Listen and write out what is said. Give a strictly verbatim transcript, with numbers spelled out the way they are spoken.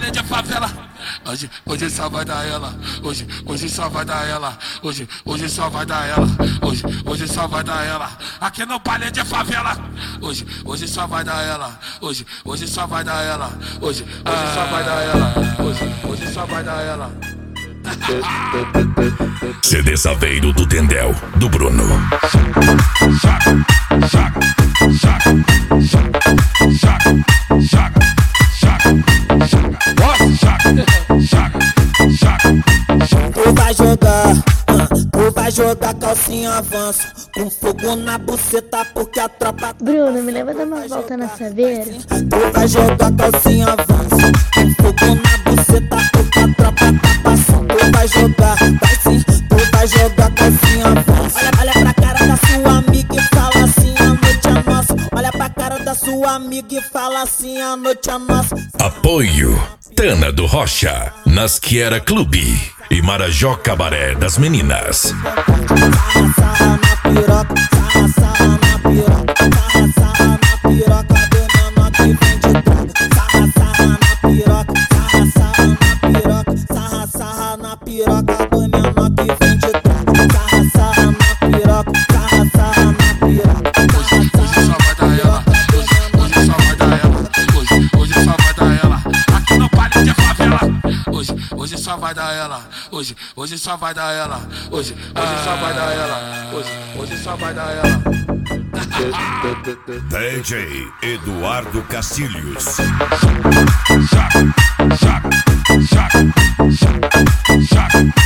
palha de favela. Hoje, hoje só vai dar ela. Hoje, hoje só vai dar ela. Hoje, hoje só vai dar ela. Hoje, hoje só vai dar ela. Aqui no palha de favela. Hoje, hoje só vai dar ela. Hoje, hoje só vai dar ela. Hoje, hoje só vai dar ela. Hoje, hoje só vai dar ela. C D Saveiro do Tendel, do Bruno. Tu vai jogar, uh, tu vai jogar calcinha avanço, com fogo na buceta porque a tropa. Bruno, me leva dar uma volta na saveira. Tu vai jogar calcinha avanço, com fogo na buceta porque a tropa tá passando. Tu vai jogar, vai sim, tu vai jogar calcinha avanço. Olha, olha pra cara da sua amiga e fala assim, a noite é nossa. Olha pra cara da sua amiga e fala assim, a noite é nossa. Apoio Tana do Rocha, Nasquiera Clube e Marajó Cabaré das Meninas. Sarra, sarra na piroca, sarra, sarra na piroca, sarra, sarra na piroca do menor que vende droga. Sarra, sarra na piroca, sarra, sarra na piroca, sarra, sarra na piroca do menor que vende droga. Sarra, sarra na piroca, sarra, sarra na piroca. Hoje, hoje só vai dar ela. Hoje, hoje só vai dar ela. Hoje, hoje só vai dar ela. Aqui no palha de favela. Hoje, hoje só vai dar ela. Hoje, hoje só vai dar ela. Hoje, hoje só vai dar ela. Hoje, hoje só vai dar ela. D J Eduardo Castilhos. Joga, joga, joga, joga, joga.